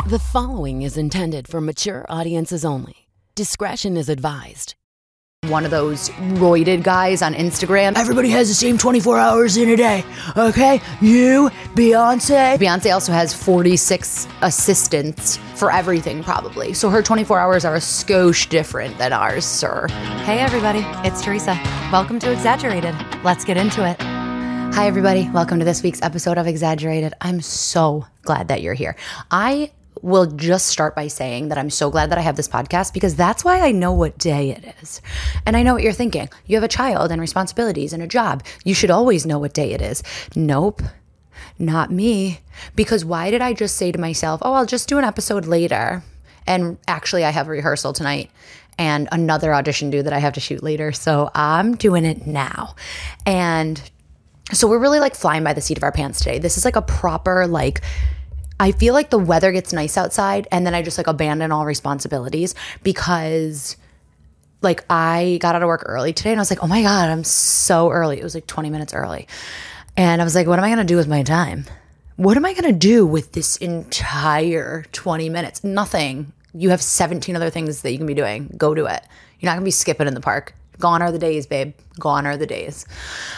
The following is intended for mature audiences only. Discretion is advised. One of those roided guys on Instagram. Everybody has the same 24 hours in a day, okay? You, Beyonce. Beyonce also has 46 assistants for everything, probably. So her 24 hours are a skosh different than ours, sir. Hey, everybody. It's Teresa. Welcome to Exaggerated. Let's get into it. Hi, everybody. Welcome to this week's episode of Exaggerated. I'm so glad that you're here. I will just start by saying that I'm so glad that I have this podcast because that's why I know what day it is. And I know what you're thinking. You have a child and responsibilities and a job. You should always know what day it is. Nope, not me. Because why did I just say to myself, oh, I'll just do an episode later? And actually, I have a rehearsal tonight and another audition due that I have to shoot later. So I'm doing it now. And so we're really like flying by the seat of our pants today. This is like a proper like, I feel like the weather gets nice outside and then I just like abandon all responsibilities because like I got out of work early today and I was like, oh my God, I'm so early. It was like 20 minutes early. And I was like, what am I going to do with my time? What am I going to do with this entire 20 minutes? Nothing. You have 17 other things that you can be doing. Go do it. You're not going to be skipping in the park. Gone are the days, babe. Gone are the days.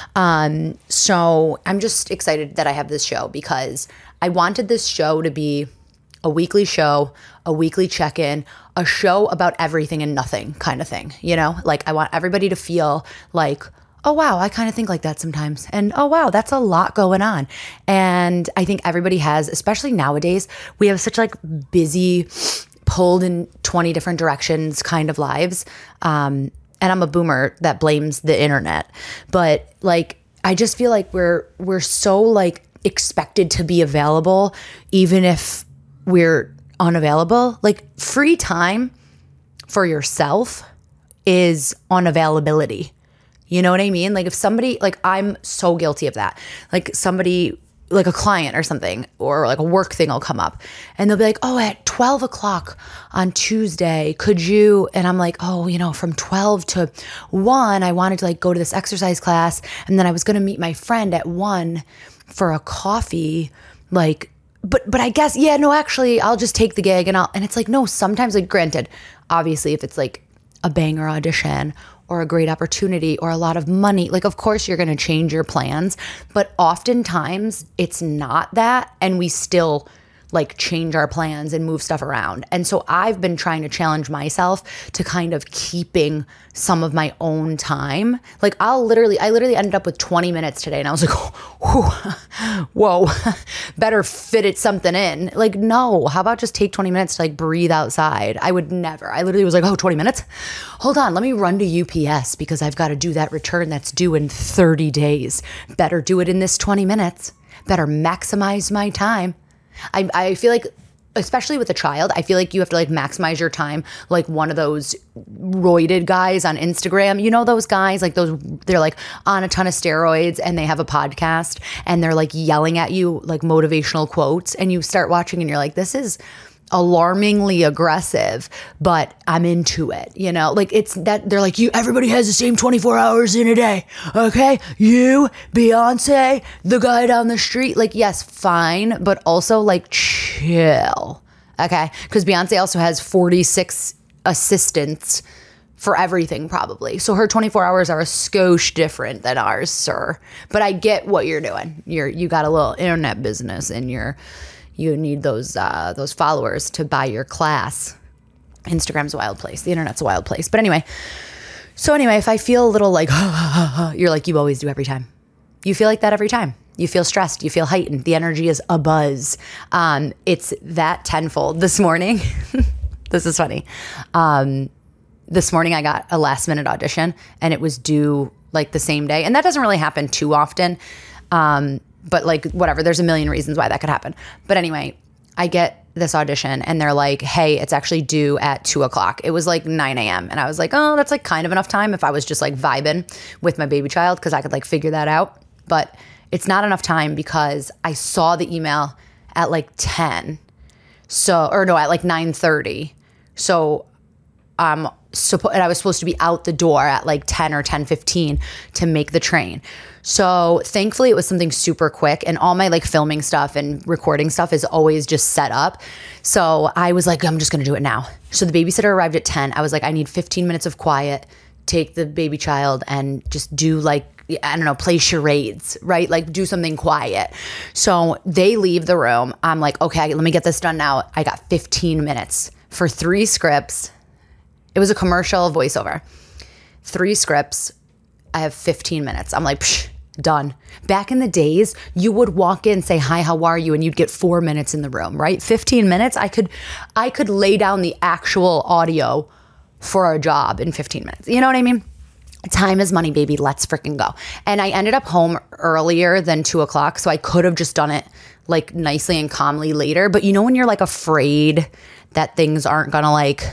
So I'm just excited that I have this show because I wanted this show to be a weekly show, a weekly check-in, a show about everything and nothing kind of thing. You know, like I want everybody to feel like, oh, wow, I kind of think like that sometimes. And oh, wow, that's a lot going on. And I think everybody has, especially nowadays, we have such like busy, pulled in 20 different directions kind of lives. And I'm a boomer that blames the internet. But like, I just feel like we're so like expected to be available, even if we're unavailable. Like free time for yourself is unavailability. You know what I mean? Like if somebody, like I'm so guilty of that. Like somebody, like a client or something, or like a work thing will come up and they'll be like, oh, at 12 o'clock on Tuesday, could you? And I'm like, oh, you know, from 12 to 1, I wanted to like go to this exercise class. And then I was going to meet my friend at 1 for a coffee. Like, but I guess, yeah, no, actually I'll just take the gig and it's like, no, sometimes like granted, obviously if it's like a banger audition or a great opportunity or a lot of money, like of course you're going to change your plans, but oftentimes it's not that. And we still like change our plans and move stuff around. And so I've been trying to challenge myself to kind of keeping some of my own time. Like I literally ended up with 20 minutes today and I was like, whoa, better fit it something in. Like, no, how about just take 20 minutes to like breathe outside? I would never. I literally was like, 20 minutes? Hold on, let me run to UPS because I've got to do that return that's due in 30 days. Better do it in this 20 minutes. Better maximize my time. I feel like, especially with a child, I feel like you have to like maximize your time like one of those roided guys on Instagram. You know those guys, like those, they're like on a ton of steroids and they have a podcast and they're like yelling at you like motivational quotes and you start watching and you're like, this is alarmingly aggressive, but I'm into it, you know? Like it's that they're like, everybody has the same 24 hours in a day, okay? You, Beyonce, the guy down the street, like yes, fine, but also like chill, okay? Because Beyonce also has 46 assistants for everything probably. So her 24 hours are a skosh different than ours, sir. But I get what you're doing. You got a little internet business and you need those followers to buy your class. Instagram's a wild place. The internet's a wild place. But anyway, if I feel a little like, you're like, you always do every time. You feel like that every time. You feel stressed. You feel heightened. The energy is abuzz. It's that tenfold. This morning, this is funny. This morning I got a last minute audition and it was due like the same day. And that doesn't really happen too often. But like, whatever, there's a million reasons why that could happen. But anyway, I get this audition and they're like, hey, it's actually due at 2 o'clock. It was like 9 a.m. And I was like, oh, that's like kind of enough time if I was just like vibing with my baby child because I could like figure that out. But it's not enough time because I saw the email at like 10. At like 9:30. So I'm and I was supposed to be out the door at like 10 or 10:15 to make the train. So thankfully it was something super quick, and all my like filming stuff and recording stuff is always just set up. So I was like, I'm just going to do it now. So the babysitter arrived at 10. I was like, I need 15 minutes of quiet, take the baby child and just do like, I don't know, play charades, right? Like do something quiet. So they leave the room. I'm like, okay, let me get this done now. I got 15 minutes for 3 scripts. It was a commercial voiceover. 3 scripts. I have 15 minutes. I'm like, psh, done. Back in the days, you would walk in, say, hi, how are you? And you'd get 4 minutes in the room, right? 15 minutes, I could lay down the actual audio for a job in 15 minutes. You know what I mean? Time is money, baby. Let's freaking go. And I ended up home earlier than 2 o'clock. So I could have just done it like nicely and calmly later. But you know, when you're like afraid that things aren't going to like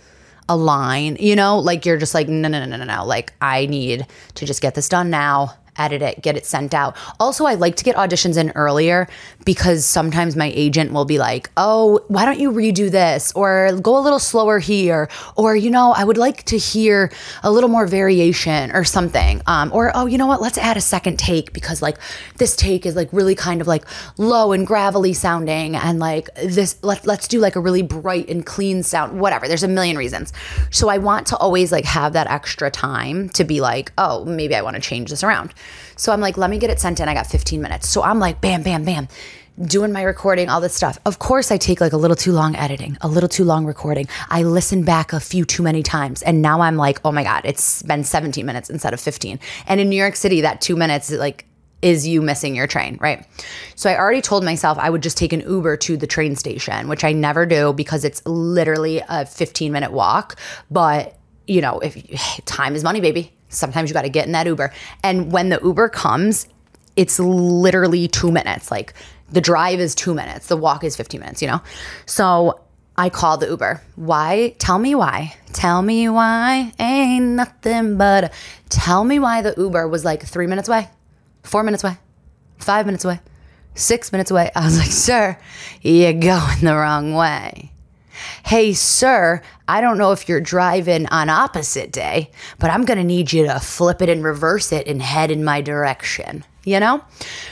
align, you know, like you're just like, no. Like I need to just get this done now, edit it, get it sent out. Also, I like to get auditions in earlier because sometimes my agent will be like, oh, why don't you redo this? Or go a little slower here. Or, you know, I would like to hear a little more variation or something. Or, oh, you know what? Let's add a second take because like this take is like really kind of like low and gravelly sounding. And like this, let's do like a really bright and clean sound, whatever. There's a million reasons. So I want to always like have that extra time to be like, oh, maybe I want to change this around. So I'm like, let me get it sent in. I got 15 minutes. So I'm like, bam, bam, bam, doing my recording, all this stuff. Of course, I take like a little too long editing, a little too long recording. I listen back a few too many times. And now I'm like, oh my God, it's been 17 minutes instead of 15. And in New York City, that 2 minutes like is you missing your train, right? So I already told myself I would just take an Uber to the train station, which I never do because it's literally a 15-minute walk. But, you know, time is money, baby. Sometimes you got to get in that Uber. And when the Uber comes, it's literally 2 minutes. Like the drive is 2 minutes. The walk is 15 minutes, you know? So I called the Uber. Why? Tell me why. Tell me why. Ain't nothing but tell me why the Uber was like 3 minutes away, 4 minutes away, 5 minutes away, 6 minutes away. I was like, sir, you're going the wrong way. Hey, sir, I don't know if you're driving on opposite day, but I'm going to need you to flip it and reverse it and head in my direction, you know?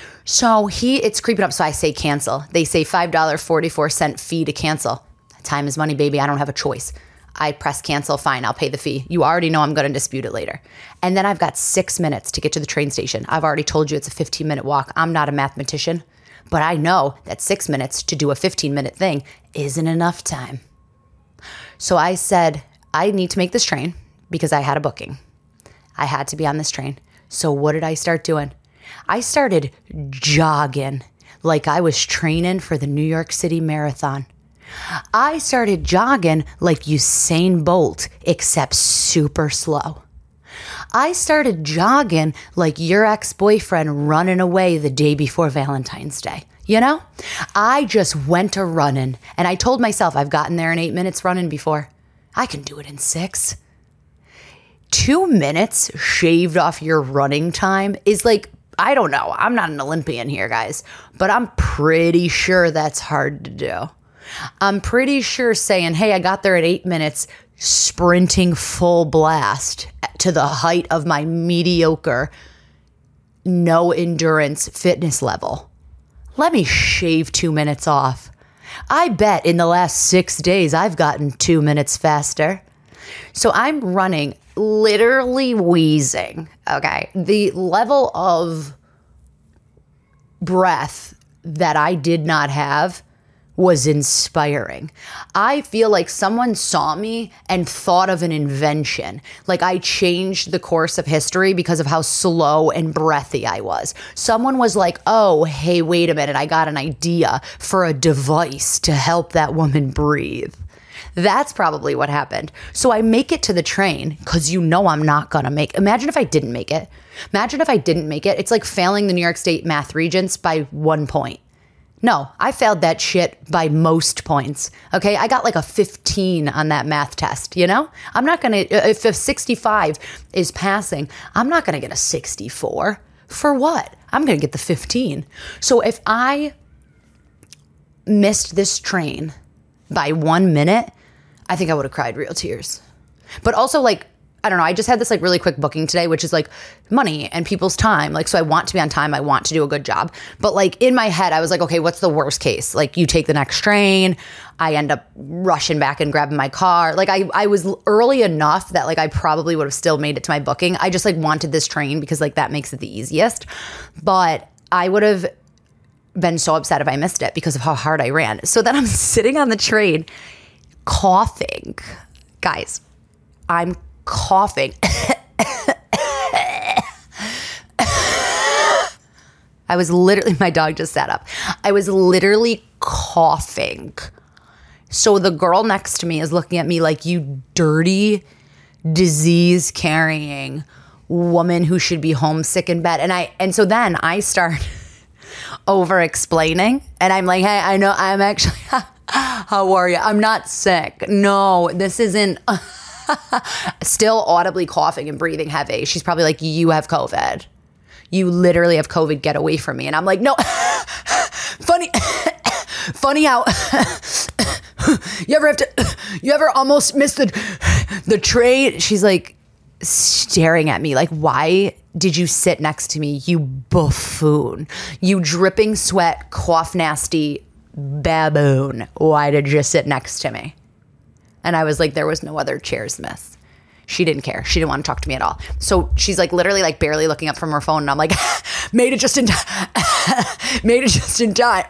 So it's creeping up. So I say cancel. They say $5.44 fee to cancel. Time is money, baby. I don't have a choice. I press cancel. Fine, I'll pay the fee. You already know I'm going to dispute it later. And then I've got 6 minutes to get to the train station. I've already told you it's a 15-minute walk. I'm not a mathematician. But I know that 6 minutes to do a 15-minute thing isn't enough time. So I said, I need to make this train because I had a booking. I had to be on this train. So what did I start doing? I started jogging like I was training for the New York City Marathon. I started jogging like Usain Bolt, except super slow. I started jogging like your ex-boyfriend running away the day before Valentine's Day. You know, I just went to running and I told myself I've gotten there in 8 minutes running before. I can do it in 6. 2 minutes shaved off your running time is like, I don't know. I'm not an Olympian here, guys, but I'm pretty sure that's hard to do. I'm pretty sure saying, hey, I got there at 8 minutes, sprinting full blast to the height of my mediocre, no endurance fitness level. Let me shave 2 minutes off. I bet in the last 6 days, I've gotten 2 minutes faster. So I'm running, literally wheezing, okay? The level of breath that I did not have was inspiring. I feel like someone saw me and thought of an invention. Like I changed the course of history because of how slow and breathy I was. Someone was like, oh, hey, wait a minute. I got an idea for a device to help that woman breathe. That's probably what happened. So I make it to the train because you know I'm not going to make. Imagine if I didn't make it. It's like failing the New York State math regents by 1 point. No, I failed that shit by most points. Okay, I got like a 15 on that math test, you know? I'm not going to, if a 65 is passing, I'm not going to get a 64. For what? I'm going to get the 15. So if I missed this train by 1 minute, I think I would have cried real tears. But also like, I don't know, I just had this like really quick booking today, which is like money and people's time. Like, so I want to be on time. I want to do a good job. But like in my head, I was like, okay, what's the worst case? Like you take the next train. I end up rushing back and grabbing my car. Like I was early enough that like I probably would have still made it to my booking. I just like wanted this train because like that makes it the easiest. But I would have been so upset if I missed it because of how hard I ran. So then I'm sitting on the train coughing. Guys, I'm coughing. I was literally, my dog just sat up. I was literally coughing. So the girl next to me is looking at me like, you dirty, disease-carrying woman who should be homesick in bed. And so then I start over-explaining. And I'm like, hey, I know I'm actually, how are you? I'm not sick. No, this isn't... Still audibly coughing and breathing heavy. She's probably like, you have COVID. You literally have COVID. Get away from me. And I'm like, no. Funny how you ever almost missed the train? She's like staring at me like, why did you sit next to me, you buffoon? You dripping sweat, cough nasty baboon. Why did you sit next to me? And I was like, there was no other chairs, miss. She didn't care. She didn't want to talk to me at all. So she's like literally like barely looking up from her phone. And I'm like, made it just in time. Made it just in time.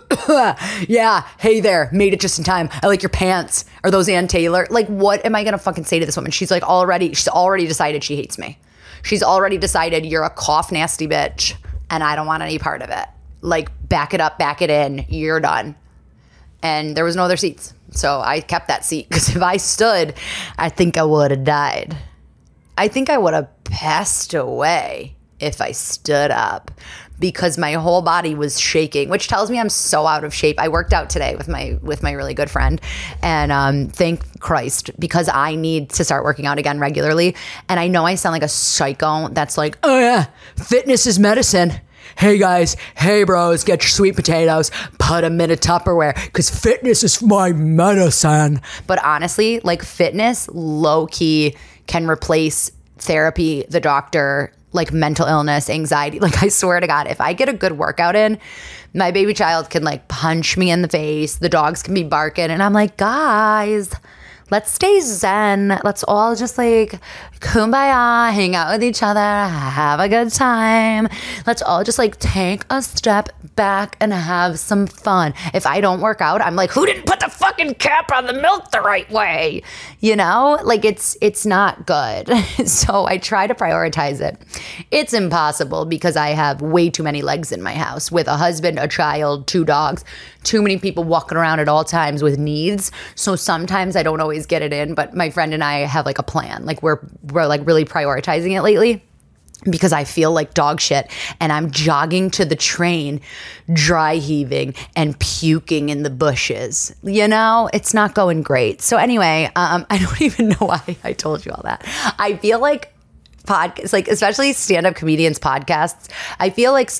Yeah. Hey there. Made it just in time. I like your pants. Are those Ann Taylor? Like, what am I going to fucking say to this woman? She's like she's already decided she hates me. She's already decided you're a cough nasty bitch and I don't want any part of it. Like, back it up, back it in. You're done. And there was no other seats. So I kept that seat because if I stood, I think I would have died. I think I would have passed away if I stood up because my whole body was shaking, which tells me I'm so out of shape. I worked out today with my really good friend, and thank Christ, because I need to start working out again regularly. And I know I sound like a psycho that's like, oh yeah, fitness is medicine. Hey guys, hey bros, get your sweet potatoes, put them in a Tupperware, because fitness is my medicine. But honestly, like fitness low-key can replace therapy, the doctor, like mental illness, anxiety. Like I swear to God, if I get a good workout in, my baby child can like punch me in the face, the dogs can be barking, and I'm like, guys, let's stay zen. Let's all just like kumbaya, hang out with each other, have a good time. Let's all just like take a step back and have some fun. If I don't work out, I'm like, who didn't put the fucking cap on the milk the right way? You know, like it's not good. So I try to prioritize it. It's impossible because I have way too many legs in my house with a husband, a child, 2 dogs, too many people walking around at all times with needs. So sometimes I don't always get it in, but my friend and I have like a plan. Like we're like really prioritizing it lately because I feel like dog shit and I'm jogging to the train, dry heaving and puking in the bushes. You know, it's not going great. So anyway, I don't even know why I told you all that. I feel like podcasts, like especially stand-up comedians podcasts, I feel like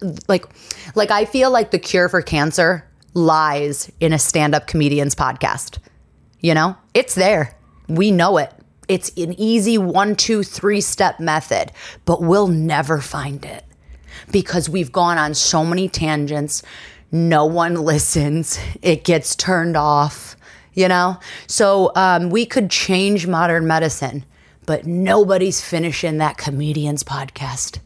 I feel like the cure for cancer lies in a stand-up comedian's podcast. You know, it's there. We know it. It's an easy 1, 2, 3 step method, but we'll never find it because we've gone on so many tangents. No one listens. It gets turned off, you know? So we could change modern medicine, but nobody's finishing that comedian's podcast.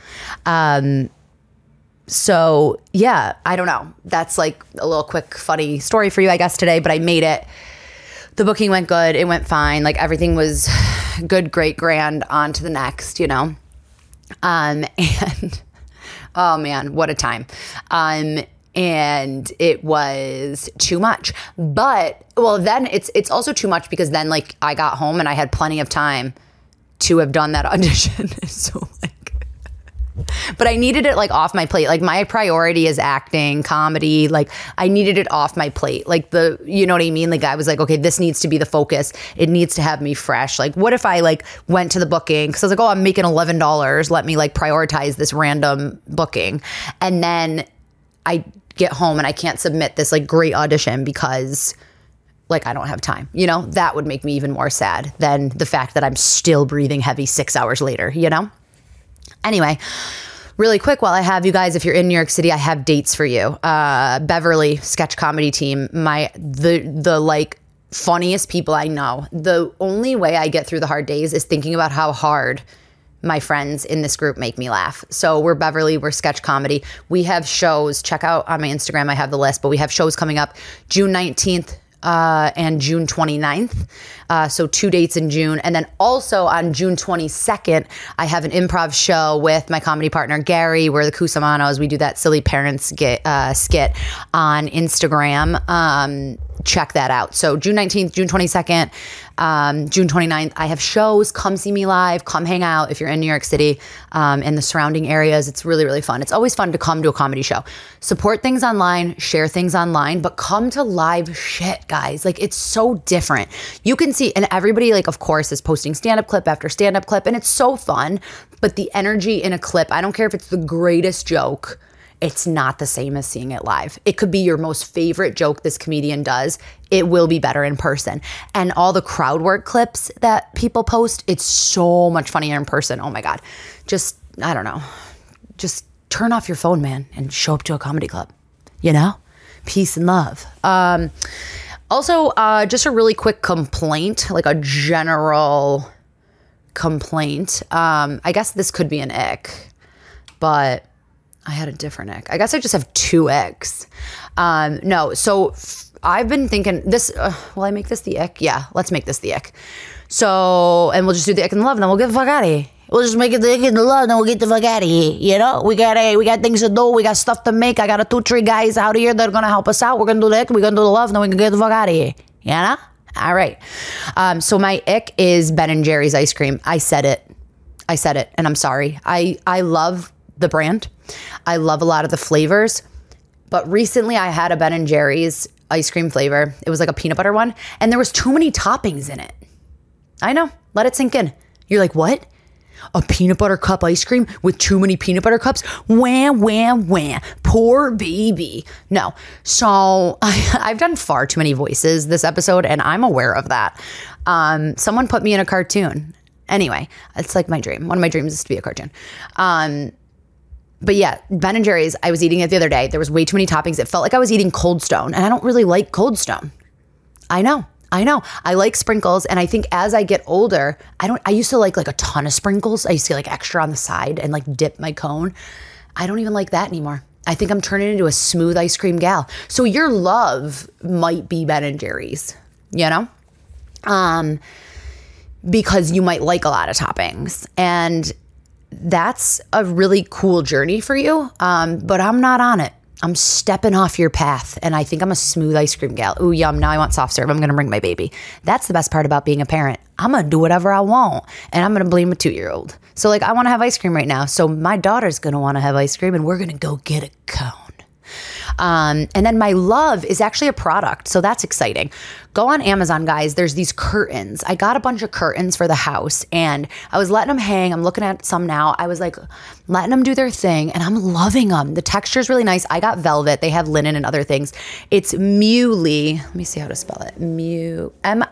So yeah, I don't know. That's like a little quick funny story for you, I guess, today, but I made it. The booking went good. It went fine. Like everything was good, great, grand, on to the next, you know? And oh man, what a time. And it was too much, but well, then it's also too much because then like I got home and I had plenty of time to have done that audition. So like, but I needed it like off my plate. Like my priority is acting, comedy. Like I needed it off my plate. Like you know what I mean? Like I was like, okay, this needs to be the focus. It needs to have me fresh. Like what if I like went to the booking? Cause I was like, oh, I'm making $11. Let me like prioritize this random booking. And then I get home and I can't submit this like great audition because like I don't have time, you know, that would make me even more sad than the fact that I'm still breathing heavy 6 hours later, you know? Anyway, really quick, while I have you guys, if you're in New York City, I have dates for you. Beverly, sketch comedy team, the like funniest people I know. The only way I get through the hard days is thinking about how hard my friends in this group make me laugh. So we're Beverly, we're sketch comedy. We have shows, check out on my Instagram, I have the list, but we have shows coming up June 19th, and June 29th. So 2 dates in June. And then also on June 22nd, I have an improv show with my comedy partner, Gary. We're the Cusamanos. We do that Silly Parents skit on Instagram. Check that out. So June 19th, June 22nd, June 29th, I have shows. Come see me live. Come hang out if you're in New York City and the surrounding areas. It's really, really fun. It's always fun to come to a comedy show. Support things online, share things online, but come to live shit, guys. Like, it's so different. You can see, and everybody, like, of course, is posting stand-up clip after stand-up clip, and it's so fun. But the energy in a clip, I don't care if it's the greatest joke, it's not the same as seeing it live. It could be your most favorite joke this comedian does. It will be better in person. And all the crowd work clips that people post, it's so much funnier in person. Oh my God. Just, I don't know. Just turn off your phone, man, and show up to a comedy club. You know? Peace and love. Also, just a really quick complaint, like a general complaint. I guess this could be an ick, but I had a different ick. I guess I just have 2 icks. No, so I've been thinking this, will I make this the ick? Yeah, let's make this the ick. So, and we'll just do the ick and the love, and then we'll get the fuck out of here. We'll just make it the ick and the love, and then we'll get the fuck out of here. You know, we got things to do. We got stuff to make. I got 2-3 guys out here that are going to help us out. We're going to do the ick, we're going to do the love, and then we can get the fuck out of here. You know? All right. So my ick is Ben & Jerry's ice cream. I said it, and I'm sorry. I love the brand. I love a lot of the flavors, but recently I had a Ben & Jerry's ice cream flavor. It was like a peanut butter one, and there was too many toppings in it. I know. Let it sink in. You're like, what? A peanut butter cup ice cream with too many peanut butter cups? Wham, wham, wham. Poor baby. No. So I've done far too many voices this episode, and I'm aware of that. Someone put me in a cartoon. Anyway, it's like my dream. One of my dreams is to be a cartoon. But yeah, Ben & Jerry's, I was eating it the other day. There was way too many toppings. It felt like I was eating Cold Stone, and I don't really like Cold Stone. I know. I like sprinkles, and I think as I get older, I used to like a ton of sprinkles. I used to get like extra on the side and like dip my cone. I don't even like that anymore. I think I'm turning into a smooth ice cream gal. So your love might be Ben & Jerry's, you know? Because you might like a lot of toppings, and that's a really cool journey for you. But I'm not on it. I'm stepping off your path, and I think I'm a smooth ice cream gal. Ooh, yum. Now I want soft serve. I'm going to bring my baby. That's the best part about being a parent. I'm going to do whatever I want, and I'm going to blame a 2-year-old. So like, I want to have ice cream right now. So my daughter's going to want to have ice cream, and we're going to go get a cone. And then my love is actually a product. So that's exciting. Go on Amazon, guys. There's these curtains. I got a bunch of curtains for the house, and I was letting them hang. I'm looking at some now. I was like letting them do their thing, and I'm loving them. The texture is really nice. I got velvet. They have linen and other things. It's Miulee. Let me see how to spell it. Miulee.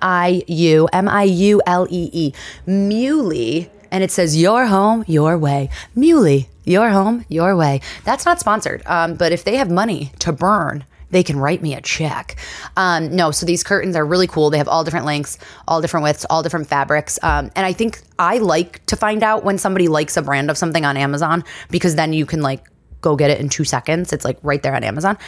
Miulee. And it says, your home, your way. Miulee, your home, your way. That's not sponsored. But if they have money to burn, they can write me a check. No, so these curtains are really cool. They have all different lengths, all different widths, all different fabrics. And I think I like to find out when somebody likes a brand of something on Amazon, because then you can like go get it in 2 seconds. It's like right there on Amazon.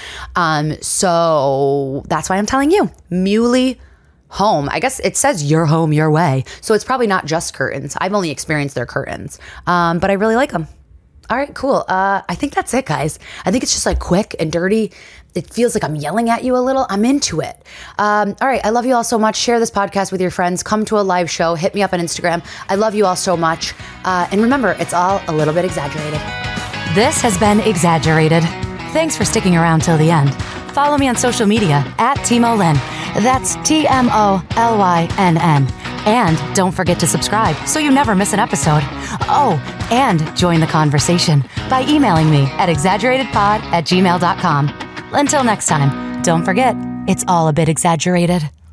So that's why I'm telling you, Miulee home. I guess it says your home, your way. So it's probably not just curtains. I've only experienced their curtains, but I really like them. All right, cool. I think that's it, guys. I think it's just like quick and dirty. It feels like I'm yelling at you a little. I'm into it. All right. I love you all so much. Share this podcast with your friends. Come to a live show. Hit me up on Instagram. I love you all so much. And remember, it's all a little bit exaggerated. This has been Exaggerated. Thanks for sticking around till the end. Follow me on social media @TimoLynn. That's TMOLYNN. And don't forget to subscribe so you never miss an episode. Oh, and join the conversation by emailing me at exaggeratedpod@gmail.com. Until next time, don't forget, it's all a bit exaggerated.